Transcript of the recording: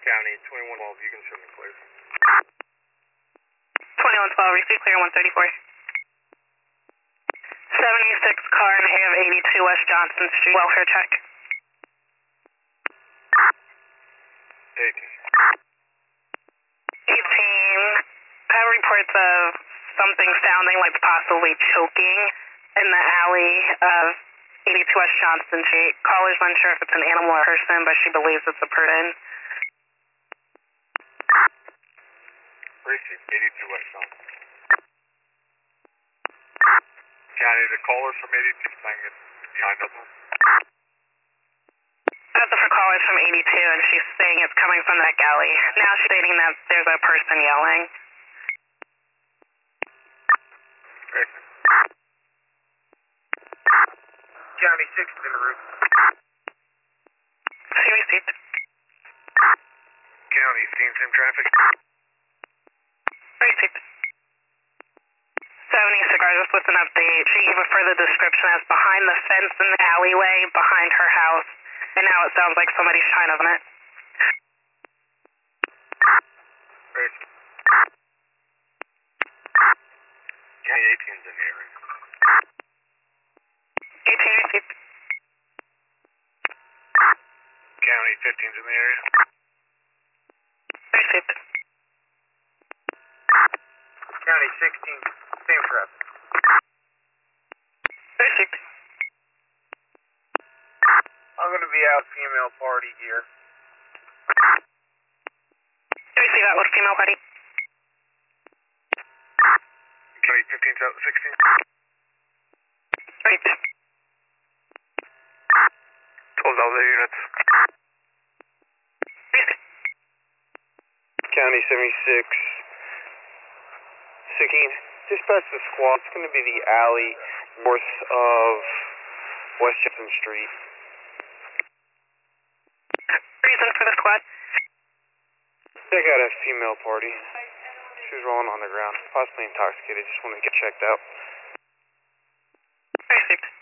County 2112, you can send me clear. 2112, receive clear 134. 76 car in hay of 82 West Johnson Street, welfare check. 18. Have reports of something sounding like possibly choking in the alley of 82 West Johnson Street. Caller's unsure if it's an animal or person, but she believes it's a person. Receive 82 West Johnson. County, the caller from 82 saying it's behind us. That's the caller from 82, and she's saying it's coming from that alley. Now she's stating that there's a person yelling. County 6 is in the roof. See received. County, seeing some traffic. Received. 70 cigars just with an update. She gave a further description as behind the fence in the alleyway behind her house, and now it sounds like somebody's trying to open it. County 18's in the area. 18 received. County 15's in the area. Received. County 16, same traffic. Received. I'm going to be out female party here. Receive that with female buddy. County 15's out 16. Right. 12 other units. Received. County 76. Sicking. Dispatch the squad. It's going to be the alley north of West Johnson Street. Reason for the squad? Check out a female party. She was rolling on the ground, possibly intoxicated. Just wanted to get checked out. Received.